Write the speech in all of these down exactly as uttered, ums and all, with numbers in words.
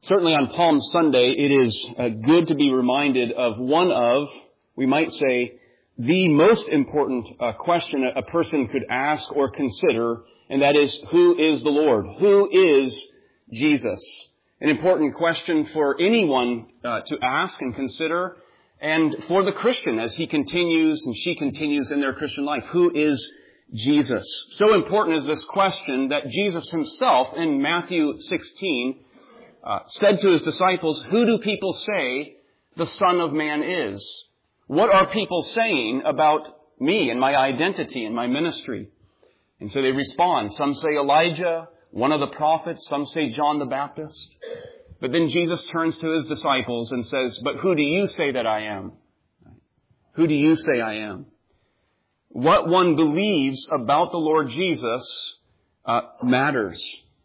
Certainly on Palm Sunday, it is uh, good to be reminded of one of, we might say, the most important uh, question a person could ask or consider, and that is, who is the Lord? Who is Jesus? An important question for anyone uh, to ask and consider, and for the Christian as he continues and she continues in their Christian life. Who is Jesus? So important is this question that Jesus himself in Matthew sixteen Uh, said to his disciples, who do people say the Son of Man is? What are people saying about me and my identity and my ministry? And so they respond. Some say Elijah, one of the prophets. Some say John the Baptist. But then Jesus turns to his disciples and says, but who do you say that I am? Who do you say I am? What one believes about the Lord Jesus uh, matters.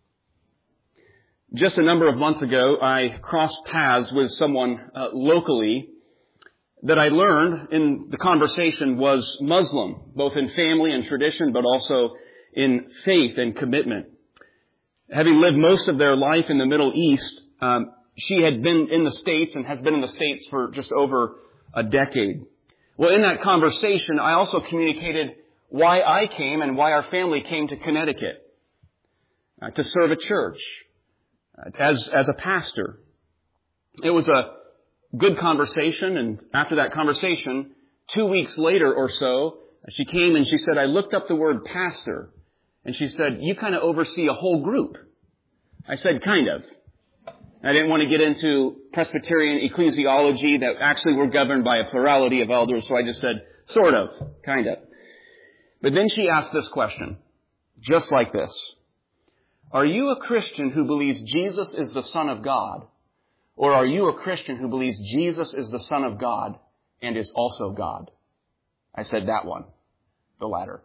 Just a number of months ago, I crossed paths with someone uh, locally that I learned in the conversation was Muslim, both in family and tradition, but also in faith and commitment. Having lived most of their life in the Middle East, um, she had been in the States and has been in the States for just over a decade. Well, in that conversation, I also communicated why I came and why our family came to Connecticut uh, to serve a church. As, as a pastor. It was a good conversation, and after that conversation, two weeks later or so, she came and she said, I looked up the word pastor, and she said, you kind of oversee a whole group. I said, kind of. I didn't want to get into Presbyterian ecclesiology that actually we're governed by a plurality of elders, so I just said, sort of, kind of. But then she asked this question, just like this. Are you a Christian who believes Jesus is the Son of God? Or are you a Christian who believes Jesus is the Son of God and is also God? I said that one, the latter.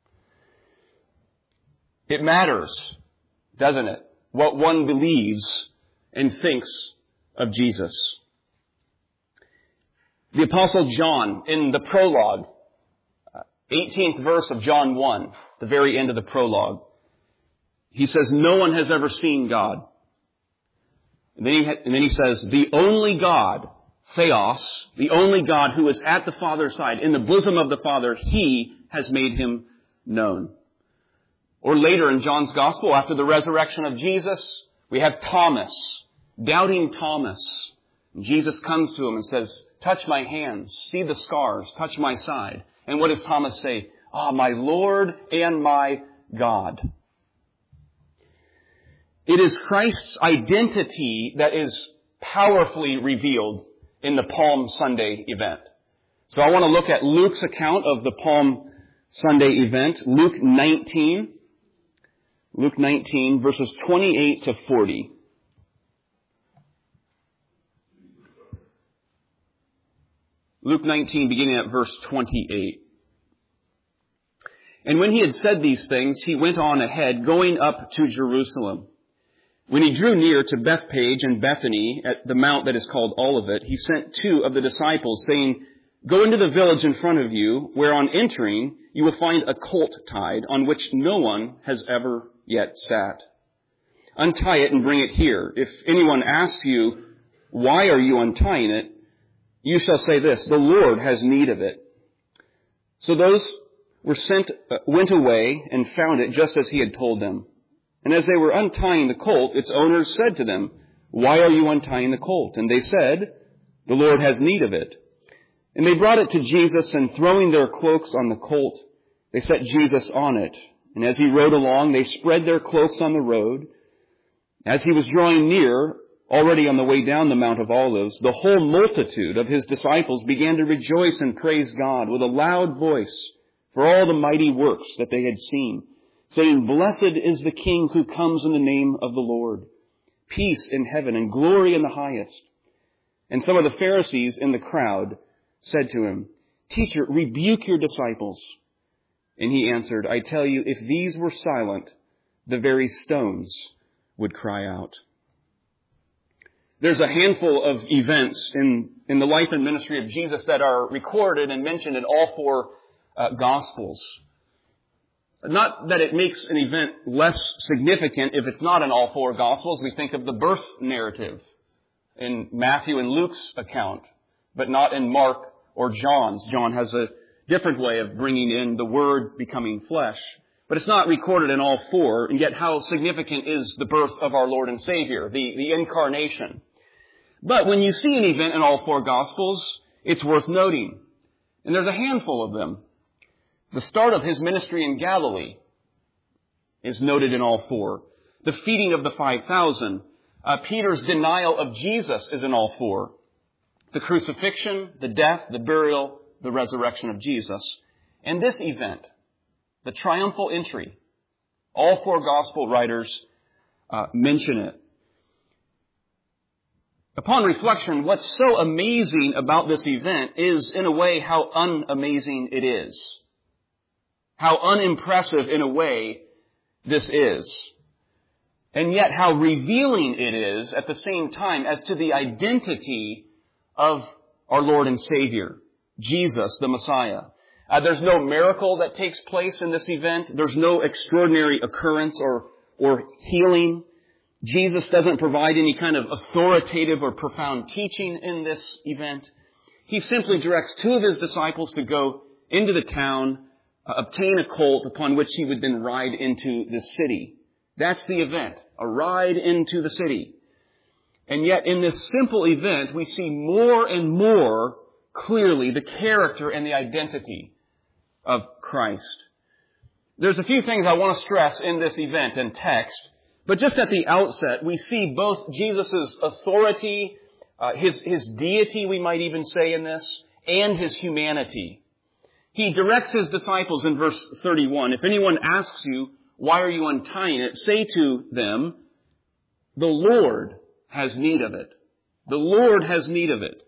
It matters, doesn't it, what one believes and thinks of Jesus. The Apostle John, in the prologue, eighteenth verse of John one, the very end of the prologue, he says, no one has ever seen God. And then, he, and then he says, the only God, Theos, the only God who is at the Father's side, in the bosom of the Father, he has made him known. Or later in John's Gospel, after the resurrection of Jesus, we have Thomas, doubting Thomas. And Jesus comes to him and says, touch my hands, see the scars, touch my side. And what does Thomas say? Ah, my Lord and my God. It is Christ's identity that is powerfully revealed in the Palm Sunday event. So I want to look at Luke's account of the Palm Sunday event. Luke nineteen. Luke nineteen, verses twenty-eight to forty. Luke nineteen, beginning at verse twenty-eight. And when he had said these things, he went on ahead, going up to Jerusalem. When he drew near to Bethpage and Bethany at the mount that is called Olivet, he sent two of the disciples, saying, go into the village in front of you, where on entering you will find a colt tied, on which no one has ever yet sat. Untie it and bring it here. If anyone asks you, why are you untying it? You shall say this, the Lord has need of it. So those were sent, uh, went away and found it just as he had told them. And as they were untying the colt, its owners said to them, why are you untying the colt? And they said, the Lord has need of it. And they brought it to Jesus, and throwing their cloaks on the colt, they set Jesus on it. And as he rode along, they spread their cloaks on the road. As he was drawing near, already on the way down the Mount of Olives, the whole multitude of his disciples began to rejoice and praise God with a loud voice for all the mighty works that they had seen, saying, blessed is the King who comes in the name of the Lord. Peace in heaven and glory in the highest. And some of the Pharisees in the crowd said to him, Teacher, rebuke your disciples. And he answered, I tell you, if these were silent, the very stones would cry out. There's a handful of events in, in the life and ministry of Jesus that are recorded and mentioned in all four uh, Gospels. Not that it makes an event less significant if it's not in all four Gospels. We think of the birth narrative in Matthew and Luke's account, but not in Mark or John's. John has a different way of bringing in the Word becoming flesh. But it's not recorded in all four, and yet how significant is the birth of our Lord and Savior, the, the incarnation. But when you see an event in all four Gospels, it's worth noting. And there's a handful of them. The start of His ministry in Galilee is noted in all four. The feeding of the five thousand. Uh, Peter's denial of Jesus is in all four. The crucifixion, the death, the burial, the resurrection of Jesus. And this event, the triumphal entry, all four Gospel writers uh, mention it. Upon reflection, what's so amazing about this event is, in a way, how unamazing it is. How unimpressive, in a way, this is. And yet how revealing it is at the same time as to the identity of our Lord and Savior, Jesus, the Messiah. Uh, there's no miracle that takes place in this event. There's no extraordinary occurrence or, or healing. Jesus doesn't provide any kind of authoritative or profound teaching in this event. He simply directs two of His disciples to go into the town, uh, obtain a colt upon which He would then ride into the city. That's the event, a ride into the city. And yet in this simple event, we see more and more clearly the character and the identity of Christ. There's a few things I want to stress in this event and text, but just at the outset, we see both Jesus' authority, uh, his, his deity, we might even say in this, and His humanity. He directs His disciples in verse thirty-one, if anyone asks you, why are you untying it? Say to them, the Lord has need of it. The Lord has need of it.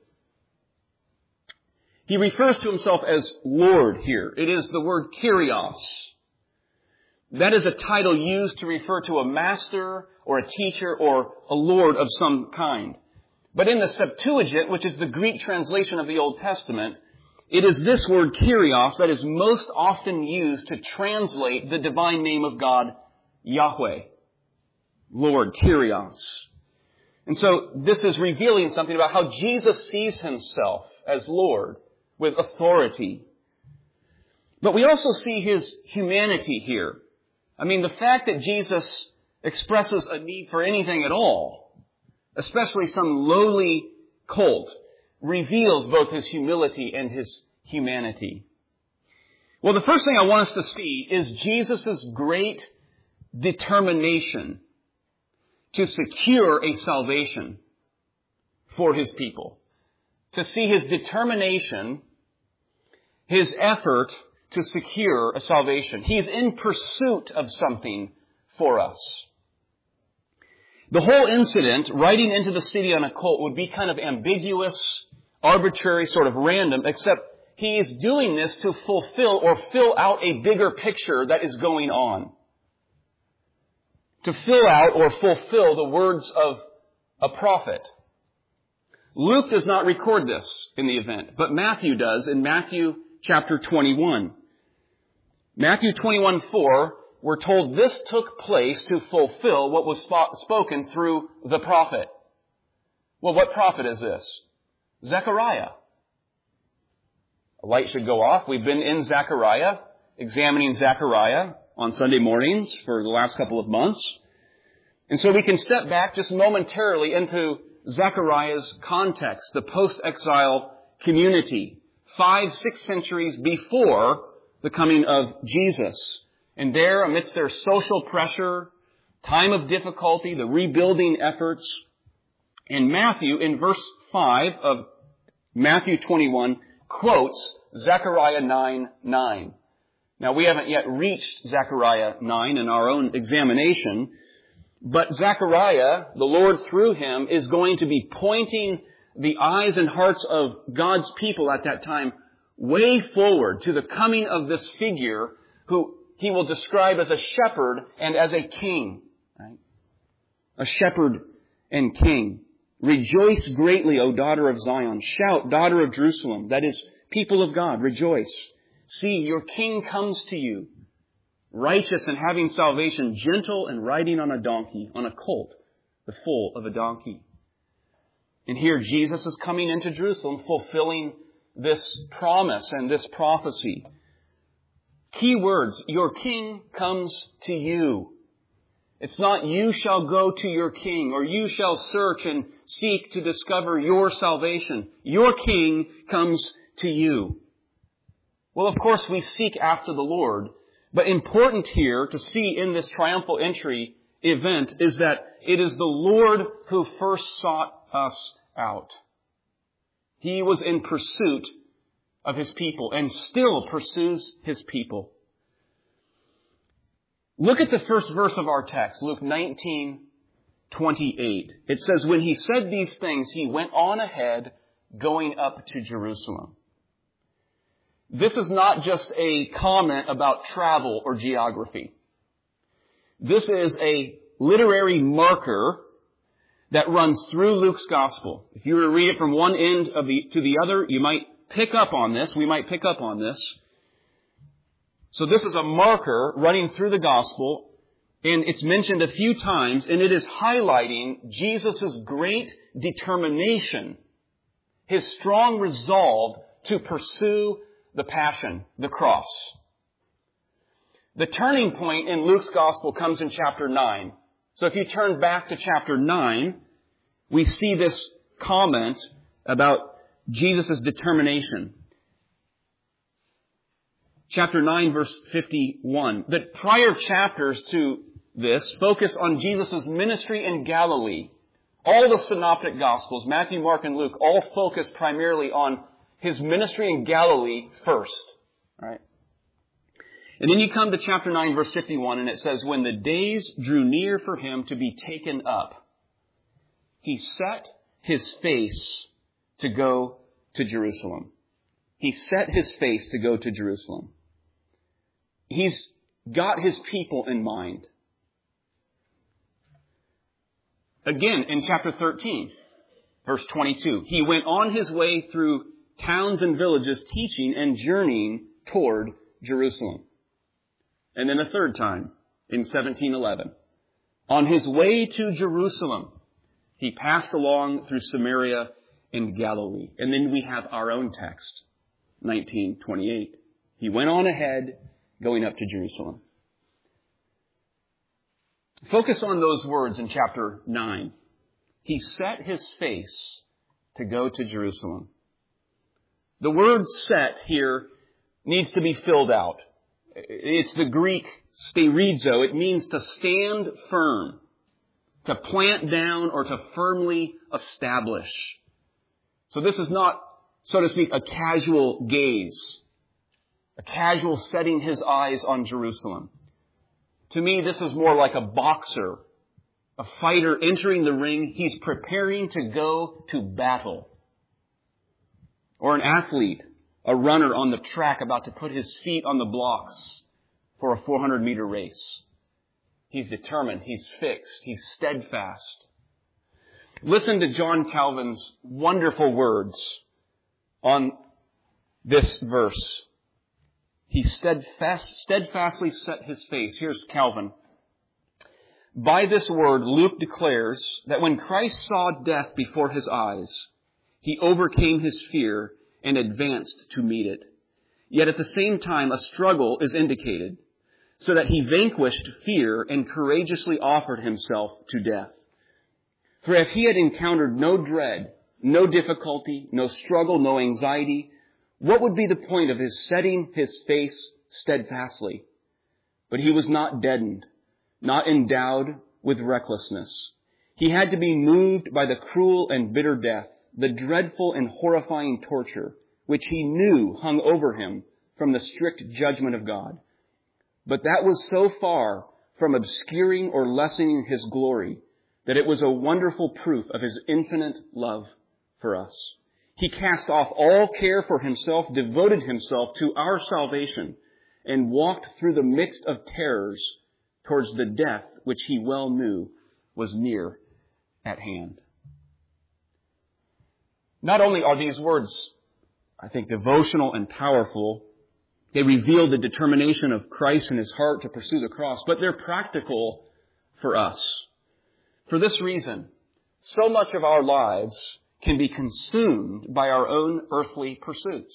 He refers to Himself as Lord here. It is the word Kyrios. That is a title used to refer to a master or a teacher or a lord of some kind. But in the Septuagint, which is the Greek translation of the Old Testament, it is this word Kyrios that is most often used to translate the divine name of God, Yahweh. Lord, Kyrios. And so this is revealing something about how Jesus sees Himself as Lord with authority. But we also see His humanity here. I mean, the fact that Jesus expresses a need for anything at all, especially some lowly colt, reveals both His humility and His humanity. Well, the first thing I want us to see is Jesus' great determination to secure a salvation for His people. To see His determination, His effort to secure a salvation. He's in pursuit of something for us. The whole incident, riding into the city on a colt, would be kind of ambiguous, arbitrary, sort of random, except He is doing this to fulfill or fill out a bigger picture that is going on. To fill out or fulfill the words of a prophet. Luke does not record this in the event, but Matthew does in Matthew chapter twenty-one. Matthew twenty-one four, we're told this took place to fulfill what was spoken through the prophet. Well, what prophet is this? Zechariah. A light should go off. We've been in Zechariah, examining Zechariah on Sunday mornings for the last couple of months. And so we can step back just momentarily into Zechariah's context, the post-exile community, five, six centuries before the coming of Jesus. And there, amidst their social pressure, time of difficulty, the rebuilding efforts, and Matthew, in verse five of Matthew twenty-one, quotes Zechariah nine nine. Now, we haven't yet reached Zechariah nine in our own examination, but Zechariah, the Lord through him, is going to be pointing the eyes and hearts of God's people at that time way forward to the coming of this figure who he will describe as a shepherd and as a king. Right? A shepherd and king. Rejoice greatly, O daughter of Zion. Shout, daughter of Jerusalem. That is, people of God, rejoice. See, your king comes to you, righteous and having salvation, gentle and riding on a donkey, on a colt, the foal of a donkey. And here Jesus is coming into Jerusalem, fulfilling this promise and this prophecy. Key words, your king comes to you. It's not you shall go to your king, or you shall search and seek to discover your salvation. Your king comes to you. Well, of course, we seek after the Lord. But important here to see in this triumphal entry event is that it is the Lord who first sought us out. He was in pursuit of His people and still pursues His people. Look at the first verse of our text, Luke nineteen twenty-eight. It says, when He said these things, He went on ahead, going up to Jerusalem. This is not just a comment about travel or geography. This is a literary marker that runs through Luke's gospel. If you were to read it from one end of the, to the other, you might pick up on this. We might pick up on this. So this is a marker running through the gospel, and it's mentioned a few times, and it is highlighting Jesus' great determination, His strong resolve to pursue the passion, the cross. The turning point in Luke's gospel comes in chapter nine. So if you turn back to chapter nine, we see this comment about Jesus' determination. Chapter nine, verse fifty-one. The prior chapters to this focus on Jesus' ministry in Galilee. All the synoptic gospels, Matthew, Mark, and Luke, all focus primarily on His ministry in Galilee first. Right? And then you come to chapter nine, verse fifty-one, and it says, when the days drew near for Him to be taken up, He set His face to go to Jerusalem. He set His face to go to Jerusalem. He's got His people in mind. Again, in chapter thirteen, verse twenty-two, He went on His way through towns and villages, teaching and journeying toward Jerusalem. And then a third time, in seventeen eleven, on His way to Jerusalem, He passed along through Samaria and Galilee. And then we have our own text, nineteen twenty-eight. He went on ahead, going up to Jerusalem. Focus on those words in chapter nine. He set His face to go to Jerusalem. The word set here needs to be filled out. It's the Greek sterizo. It means to stand firm, to plant down, or to firmly establish. So this is not, so to speak, a casual gaze, a casual setting his eyes on Jerusalem. To me, this is more like a boxer, a fighter entering the ring. He's preparing to go to battle. Or an athlete, a runner on the track about to put his feet on the blocks for a four hundred meter race. He's determined. He's fixed. He's steadfast. Listen to John Calvin's wonderful words on this verse. He steadfast, steadfastly set His face. Here's Calvin. By this word, Luke declares that when Christ saw death before His eyes, He overcame His fear and advanced to meet it. Yet at the same time, a struggle is indicated, so that He vanquished fear and courageously offered Himself to death. For if He had encountered no dread, no difficulty, no struggle, no anxiety, what would be the point of His setting His face steadfastly? But He was not deadened, not endowed with recklessness. He had to be moved by the cruel and bitter death, the dreadful and horrifying torture, which He knew hung over Him from the strict judgment of God. But that was so far from obscuring or lessening His glory that it was a wonderful proof of His infinite love for us. He cast off all care for Himself, devoted Himself to our salvation, and walked through the midst of terrors towards the death which He well knew was near at hand. Not only are these words, I think, devotional and powerful, they reveal the determination of Christ in His heart to pursue the cross, but they're practical for us. For this reason, so much of our lives can be consumed by our own earthly pursuits.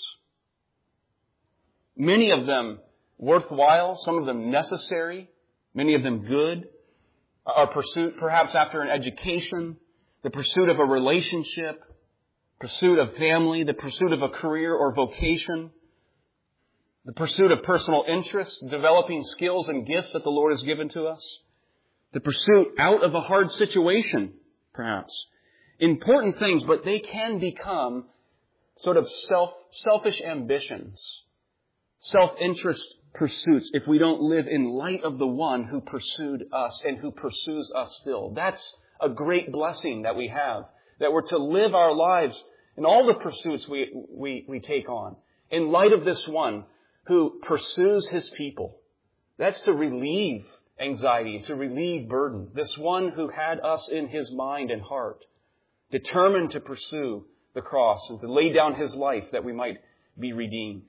Many of them worthwhile, some of them necessary, many of them good. Our pursuit perhaps after an education, the pursuit of a relationship, pursuit of family, the pursuit of a career or vocation, the pursuit of personal interest, developing skills and gifts that the Lord has given to us, the pursuit out of a hard situation, perhaps. Important things, but they can become sort of self, selfish ambitions, self-interest pursuits if we don't live in light of the one who pursued us and who pursues us still. That's a great blessing that we have, that we're to live our lives in all the pursuits we, we, we take on in light of this one who pursues His people. That's to relieve anxiety, to relieve burden. This one who had us in His mind and heart, determined to pursue the cross and to lay down His life that we might be redeemed.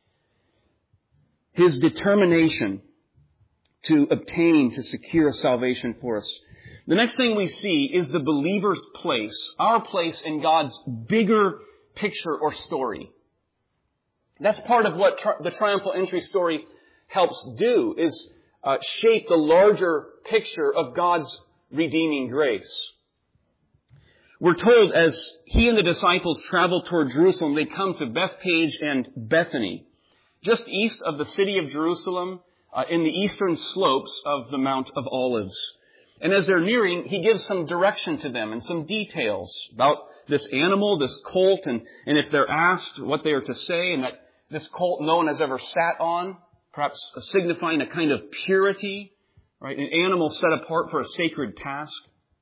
His determination to obtain, to secure salvation for us. The next thing we see is the believer's place, our place in God's bigger picture or story. That's part of what tri- the triumphal entry story helps do, is uh, shape the larger picture of God's redeeming grace. We're told as He and the disciples travel toward Jerusalem, they come to Bethpage and Bethany, just east of the city of Jerusalem, uh, in the eastern slopes of the Mount of Olives. And as they're nearing, He gives some direction to them and some details about this animal, this colt, and, and if they're asked what they are to say, and that this colt no one has ever sat on, perhaps signifying a kind of purity, right? An animal set apart for a sacred task.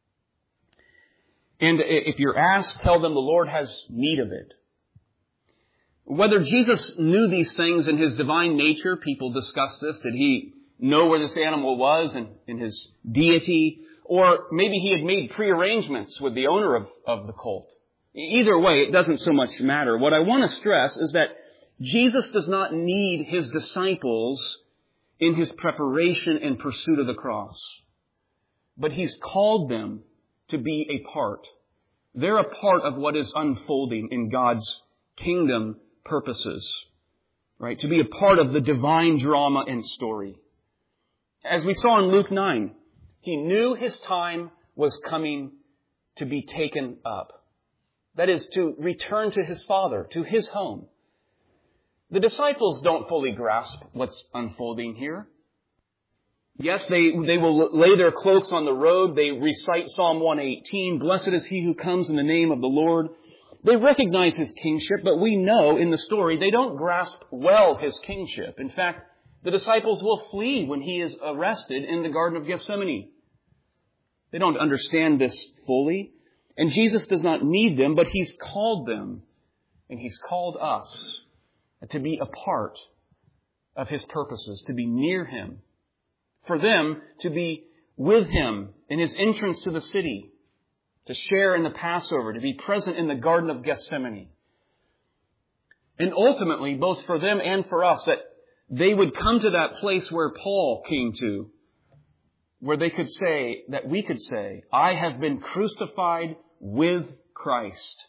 And if you're asked, tell them the Lord has need of it. Whether Jesus knew these things in His divine nature, people discuss this. Did He know where this animal was in, in His deity? Or maybe He had made prearrangements with the owner of, of the colt. Either way, it doesn't so much matter. What I want to stress is that Jesus does not need His disciples in His preparation and pursuit of the cross. But He's called them to be a part. They're a part of what is unfolding in God's kingdom purposes, right? To be a part of the divine drama and story. As we saw in Luke nine, He knew His time was coming to be taken up. That is, to return to His Father, to His home. The disciples don't fully grasp what's unfolding here. Yes, they, they will lay their cloaks on the road. They recite Psalm one eighteen, "Blessed is he who comes in the name of the Lord." They recognize His kingship, but we know in the story they don't grasp well His kingship. In fact, the disciples will flee when He is arrested in the Garden of Gethsemane. They don't understand this fully. And Jesus does not need them, but He's called them. And He's called us to be a part of His purposes, to be near Him. For them to be with Him in His entrance to the city, to share in the Passover, to be present in the Garden of Gethsemane. And ultimately, both for them and for us, that they would come to that place where Paul came to, where they could say, that we could say, "I have been crucified with Christ."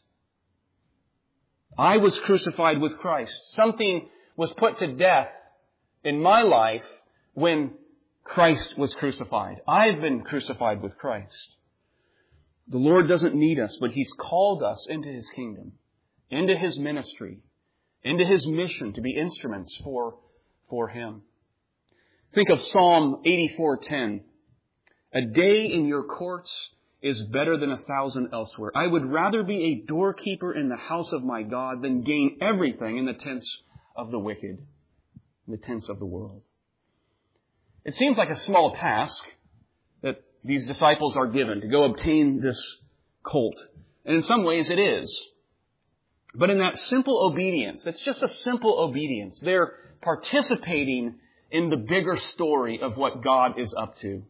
I was crucified with Christ. Something was put to death in my life when Christ was crucified. I've been crucified with Christ. The Lord doesn't need us, but He's called us into His kingdom, into His ministry, into His mission to be instruments for, for Him. Think of Psalm eighty-four ten. "A day in your courts is better than a thousand elsewhere. I would rather be a doorkeeper in the house of my God than gain everything in the tents of the wicked, in the tents of the world." It seems like a small task that these disciples are given to go obtain this colt. And in some ways it is. But in that simple obedience, it's just a simple obedience. They're participating in the bigger story of what God is up to.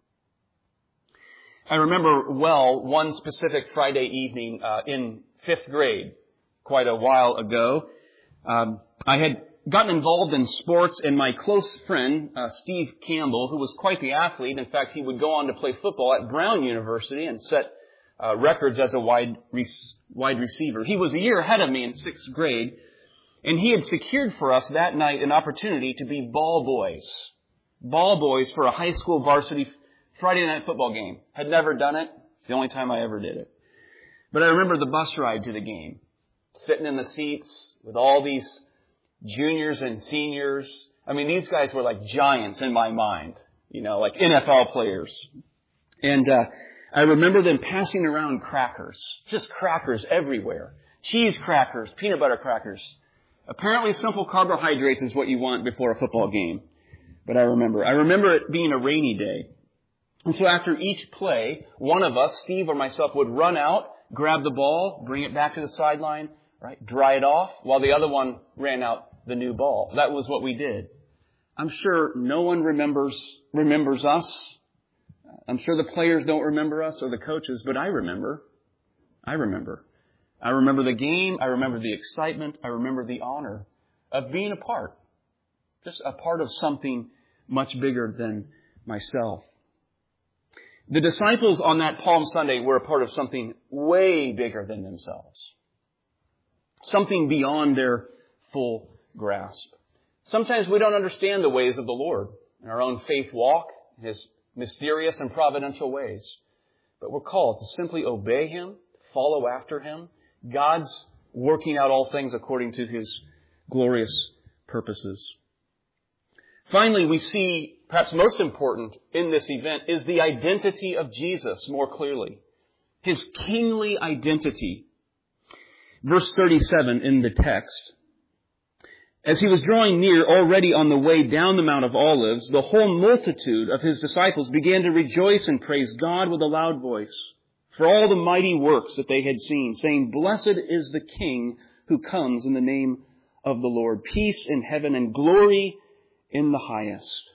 I remember well one specific Friday evening uh, in fifth grade, quite a while ago. Um, I had gotten involved in sports, and my close friend, uh, Steve Campbell, who was quite the athlete. In fact, he would go on to play football at Brown University and set uh, records as a wide, re- wide receiver. He was a year ahead of me in sixth grade, and he had secured for us that night an opportunity to be ball boys. Ball boys for a high school varsity Friday night football game. Had never done it. It's the only time I ever did it. But I remember the bus ride to the game. Sitting in the seats with all these juniors and seniors. I mean, these guys were like giants in my mind. You know, like N F L players. And uh, I remember them passing around crackers. Just crackers everywhere. Cheese crackers, peanut butter crackers. Apparently simple carbohydrates is what you want before a football game. But I remember. I remember it being a rainy day. And so after each play, one of us, Steve or myself, would run out, grab the ball, bring it back to the sideline, right, dry it off, while the other one ran out the new ball. That was what we did. I'm sure no one remembers remembers us. I'm sure the players don't remember us or the coaches, but I remember. I remember. I remember the game. I remember the excitement. I remember the honor of being a part. Just a part of something much bigger than myself. The disciples on that Palm Sunday were a part of something way bigger than themselves. Something beyond their full grasp. Sometimes we don't understand the ways of the Lord in our own faith walk, His mysterious and providential ways. But we're called to simply obey Him, follow after Him. God's working out all things according to His glorious purposes. Finally, we see, perhaps most important in this event, is the identity of Jesus more clearly. His kingly identity. Verse thirty-seven in the text. As He was drawing near, already on the way down the Mount of Olives, the whole multitude of His disciples began to rejoice and praise God with a loud voice for all the mighty works that they had seen, saying, "Blessed is the King who comes in the name of the Lord. Peace in heaven and glory in the highest."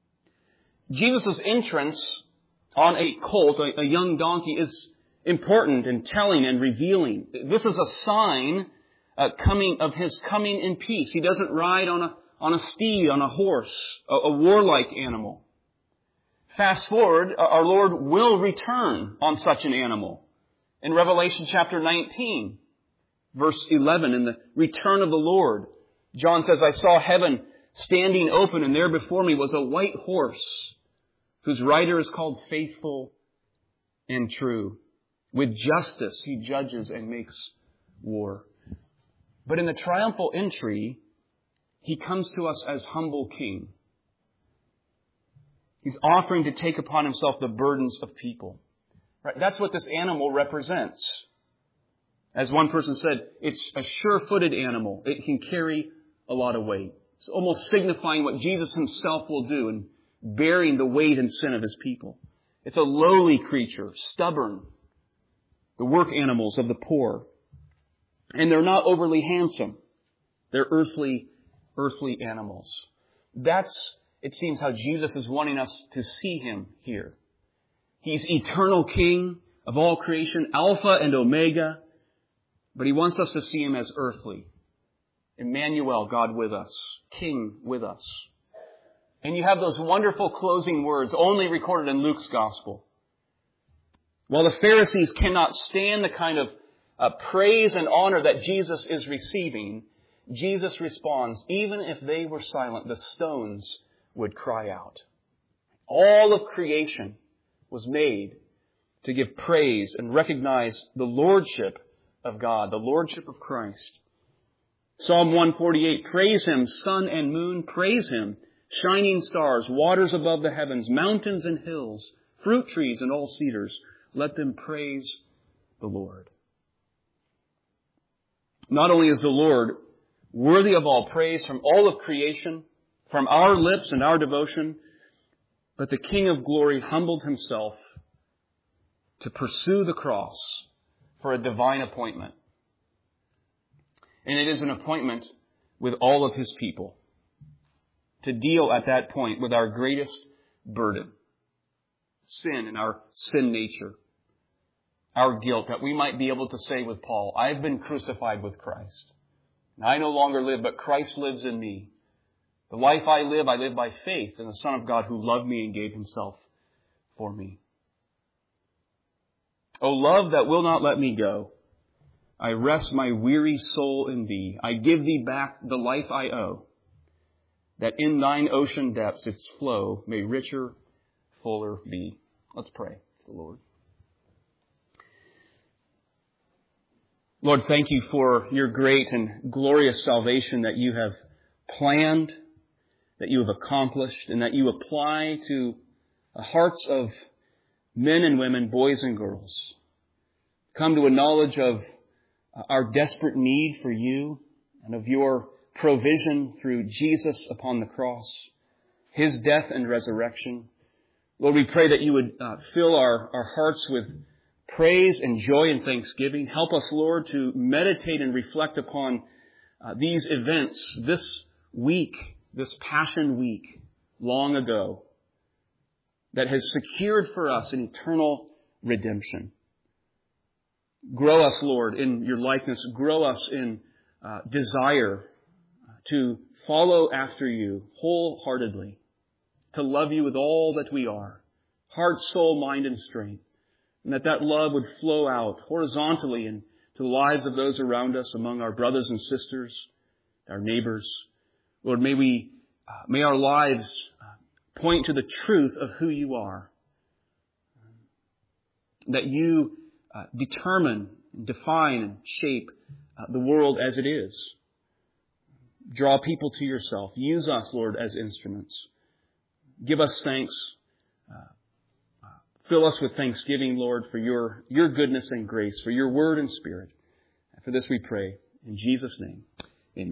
Jesus' entrance on a colt, a, a young donkey, is important and telling and revealing. This is a sign uh, coming of His coming in peace. He doesn't ride on a on a steed, on a horse, a, a warlike animal. Fast forward, our Lord will return on such an animal. In Revelation chapter nineteen, verse eleven, in the return of the Lord, John says, "I saw heaven standing open, and there before me was a white horse, whose rider is called Faithful and True. With justice He judges and makes war." But in the triumphal entry, He comes to us as humble King. He's offering to take upon Himself the burdens of people. Right? That's what this animal represents. As one person said, it's a sure-footed animal. It can carry a lot of weight. It's almost signifying what Jesus Himself will do in bearing the weight and sin of His people. It's a lowly creature, stubborn. The work animals of the poor. And they're not overly handsome. They're earthly, earthly animals. That's, it seems, how Jesus is wanting us to see Him here. He's eternal King of all creation, Alpha and Omega. But He wants us to see Him as earthly. Emmanuel, God with us. King with us. And you have those wonderful closing words only recorded in Luke's Gospel. While the Pharisees cannot stand the kind of uh, praise and honor that Jesus is receiving, Jesus responds, "Even if they were silent, the stones would cry out." All of creation was made to give praise and recognize the lordship of God, the lordship of Christ. Psalm one forty-eight, "Praise Him, sun and moon, praise Him, shining stars, waters above the heavens, mountains and hills, fruit trees and all cedars. Let them praise the Lord." Not only is the Lord worthy of all praise from all of creation, from our lips and our devotion, but the King of glory humbled Himself to pursue the cross for a divine appointment. And it is an appointment with all of His people to deal at that point with our greatest burden, sin and our sin nature, our guilt, that we might be able to say with Paul, "I have been crucified with Christ. And I no longer live, but Christ lives in me. The life I live, I live by faith in the Son of God who loved me and gave Himself for me." O love that will not let me go, I rest my weary soul in Thee. I give Thee back the life I owe, that in Thine ocean depths its flow may richer, fuller be. Let's pray to the Lord. Lord, thank You for Your great and glorious salvation that You have planned, that You have accomplished, and that You apply to the hearts of men and women, boys and girls. Come to a knowledge of our desperate need for You and of Your provision through Jesus upon the cross, His death and resurrection. Lord, we pray that You would uh, fill our, our hearts with praise and joy and thanksgiving. Help us, Lord, to meditate and reflect upon uh, these events this week, this Passion Week, long ago, that has secured for us an eternal redemption. Grow us, Lord, in Your likeness. Grow us in uh, desire to follow after You wholeheartedly, to love You with all that we are, heart, soul, mind, and strength, and that that love would flow out horizontally into the lives of those around us, among our brothers and sisters, our neighbors. Lord, may we, uh, may our lives uh, point to the truth of who You are, that You uh, determine, define, and shape uh, the world as it is. Draw people to Yourself. Use us, Lord, as instruments. Give us thanks. Uh, uh, fill us with thanksgiving, Lord, for your, your goodness and grace, for Your word and Spirit. And for this we pray in Jesus' name.